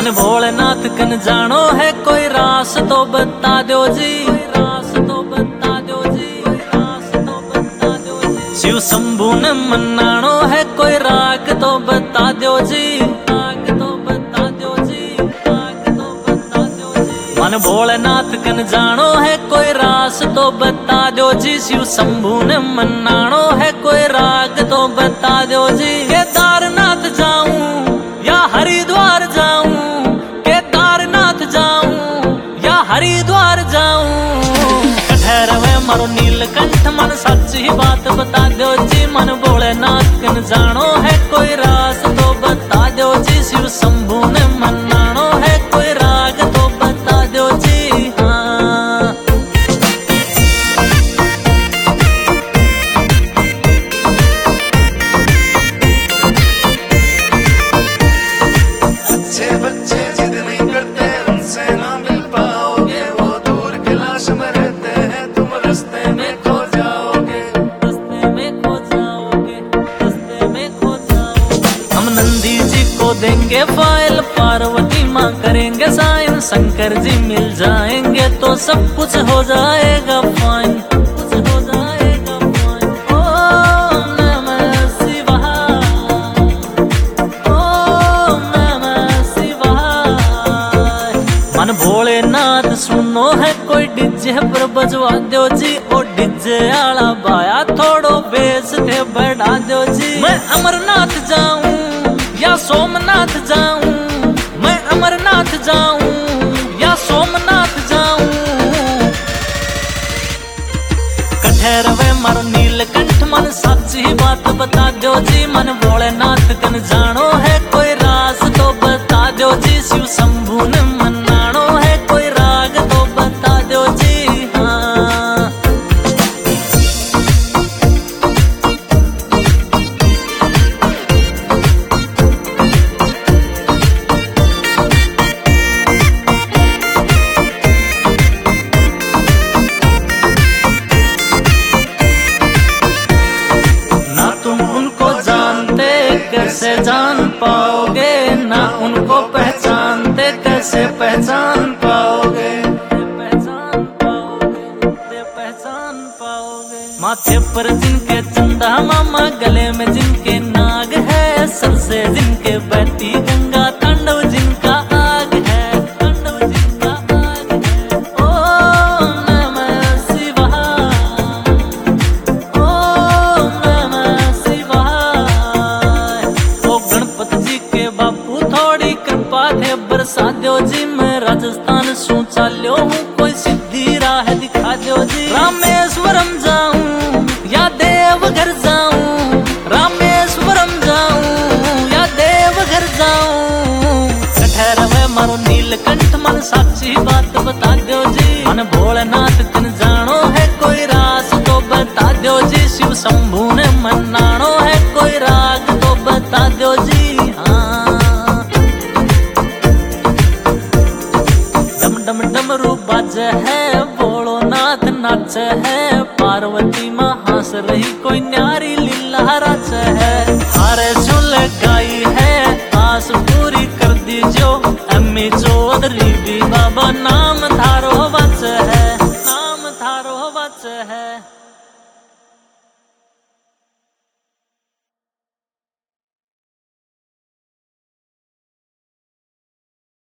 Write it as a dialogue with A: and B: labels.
A: मन भोलेनाथ कन जानो है कोई रास तो बता दो जी, रास तो बता दो जी, रास तो बता दो जी। शिव शंभू ने मनानो है कोई राग तो बता दो जी, राग तो बता दो जी, राग तो बता दो जी। मन भोलेनाथ कन जानो है कोई रास तो बता दो जी। शिव शंभू ने मनानो है कोई राग तो बता दो जी। केदारनाथ जाऊं या हरिद्वार जाऊं, केदारनाथ जाऊं या हरिद्वार जाऊं। कठहरवे मारो नीलकंठ मन सच ही बात बता दो जी। मन भोलेनाथ कन जानो है कोई रास तो बता दो जी। शिव शंभू ने मनानो है कोई राग तो बता दो जी। हाँ
B: अच्छे बच्चे जिद नहीं करते उनसे ना मिल पाओगे। वो दूर के लाश में रहते हैं, तुम रास्ते में खो जाओगे,
A: रास्ते में खो जाओगे, रास्ते में खो जाओगे। हम नंदी जी को देंगे फाइल, पार्वती माँ करेंगे साइन। शंकर जी मिल जाएंगे तो सब कुछ हो जाएगा फाइन, कुछ हो जाएगा फाइन। ओम नमः शिवाय, ओम नमः शिवाय। मन भोलेनाथ सुनो है कोई डीजे पर बजवा दो जी। ओ डीजे आला बाया थोड़ो बेस थे बढ़ा दो जी। मैं अमरनाथ जाऊं या सोमनाथ जाऊं, मैं अमरनाथ जाऊं या सोमनाथ जाऊं। कठहरवे मारो नीलकंठ मन सच ही बात बता दो जी। मन भोलेनाथ कन जानो है कोई रास तो बता दो जी। शिव शंभू ने मनानो है कोई राग तो बता दो जी। हाँ ना तुम उनको जानते कैसे जान पाओगे, ना उनको पहचानते कैसे पहचान पाओगे, पहचान पाओगे, पहचान पाओगे। माथे पर जिनके चंदा मामा, गले में जिनके नाग है, सर से जिनके बहती गंगा, तांडव जिनका आग है, तांडव जिनका आग है। ओम नमः शिवाय, ओम नमः शिवाय। ओ गणपत जी के बापू थोड़ी कृपा थे बरसा दो जी। मैं राजस्थान सू चाल्यो हूँ कोई सीधी राह दिखा दो जी। रामेश्वरम जाऊं या देवघर जाऊं, रामेश्वरम जाऊं या देवघर जाऊं। कठहरवे मारो नीलकंठ मन साची बात बता दो जी। मन भोलेनाथ कन जानो है कोई रास तो बता दो जी। शिव शंभू ने मनानो है कोई राग तो बता दो जी। हाँ डम डम डमरू बाज है, भोलेनाथ नाच है। पार्वती माँ हंस रही कोई न्यारी लीला रच है। हारे झूल गाई है आस पूरी कर दीजो। अम्मी चौधरी भी बाबा नाम थारो बच है, नाम थारो बच है।